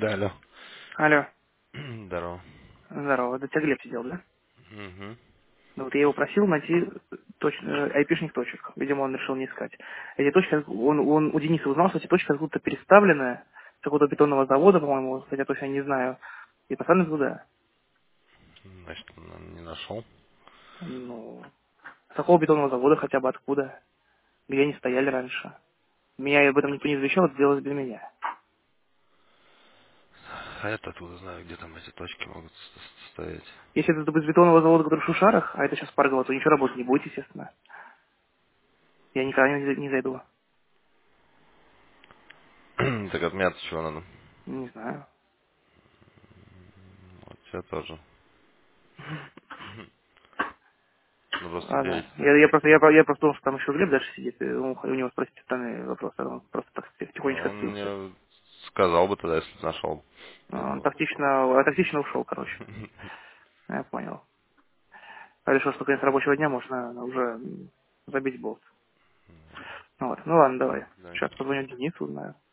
Да, алло. Алло, Здорово. здорово. Это тебя Глеб сидел, да? Угу. Ну, вот я его просил найти айпишных точек. Видимо, он решил не искать. Эти точки, он у Дениса узнал, что эти точки как будто переставлены с какого-то бетонного завода, по-моему, хотя точно не знаю, и поставлены туда. Значит, он не нашел. Ну, с какого бетонного завода хотя бы откуда? Где они стояли раньше? Меня об этом никто не извещал, это сделалось без меня. А я откуда знаю, где там эти точки могут стоять. Если это из бетонного завода, который в Шушарах, а это сейчас Паргола, то ничего работать не будет, естественно. Я никогда не зайду. Так от меня-то чего надо? Не знаю. Вот тебе тоже. Ну просто Ладно. 9. Я просто думал, что там еще Глеб дальше сидит, и у него спросить остальные вопросы, а он просто так тихонечко Он скрылся. мне сказал бы тогда, если б нашел. Он тактично ушел, короче. Я понял. Я решил, что конец рабочего дня можно уже забить болт. Ну вот. Ну ладно, давай. Давай. Сейчас позвоню Денису, узнаю.